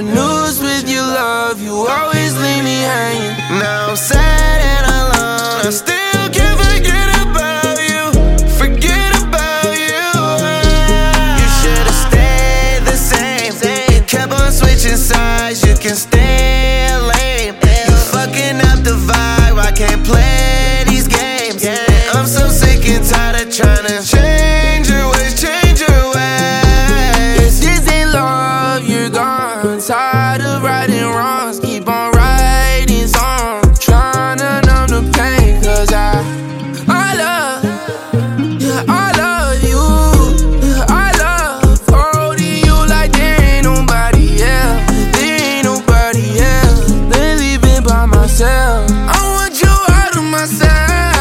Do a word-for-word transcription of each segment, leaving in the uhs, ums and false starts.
news with your love, you always leave me hanging. Now I'm sad and alone, I still can't forget about you, forget about you. You should've stayed the same, you kept on switching sides, you can stay lame. You fucking up the vibe, I can't play these games. I'm so sick and tired of trying to change your ways, change your ways. If this ain't love, you're gone. Tired of righting wrongs, keep on writing songs, trying to numb the pain. Cause I, I love, yeah, I love you. Yeah, I love holding you like there ain't nobody else. There ain't nobody else. Lately been by myself, I want you out of myself.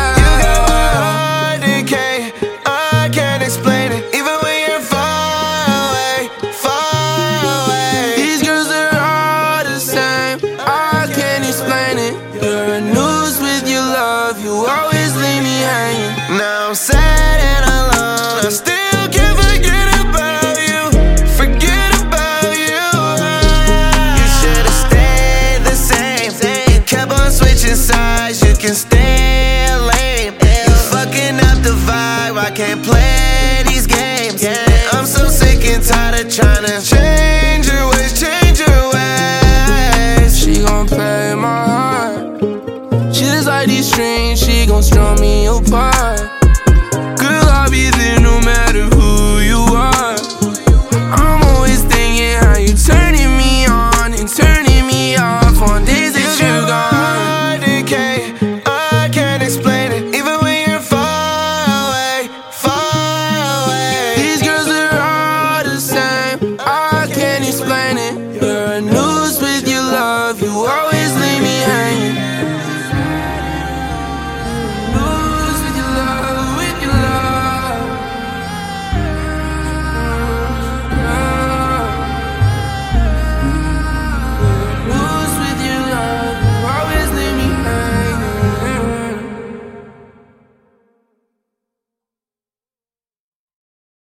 Explain it, even when you're far away, far away. These girls are all the same, I can't explain it. You're a noose with your love, you always leave me hanging. Now I'm sad and alone, I still can't forget about you, forget about you. You should've stayed the same, you kept on switching sides, you can stay lame. You fucking up the vibe, I can't play these games. I'm so sick and tired of trying to change your ways, change your ways. She gon' play my heart, she just like these strings, she gon' strum me apart.